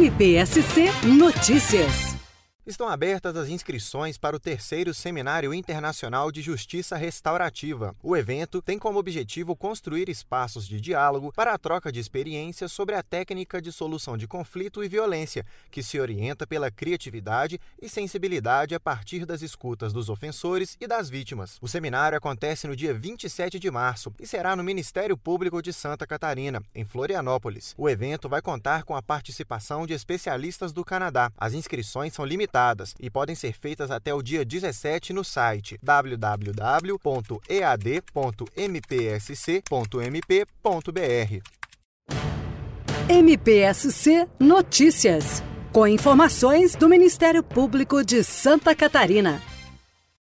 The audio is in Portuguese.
MPSC Notícias. Estão abertas as inscrições para o 3º Seminário Internacional de Justiça Restaurativa. O evento tem como objetivo construir espaços de diálogo para a troca de experiências sobre a técnica de solução de conflito e violência, que se orienta pela criatividade e sensibilidade a partir das escutas dos ofensores e das vítimas. O seminário acontece no dia 27 de março e será no Ministério Público de Santa Catarina, em Florianópolis. O evento vai contar com a participação de especialistas do Canadá. As inscrições são limitadas e podem ser feitas até o dia 17 no site www.ead.mpsc.mp.br. MPSC Notícias, com informações do Ministério Público de Santa Catarina.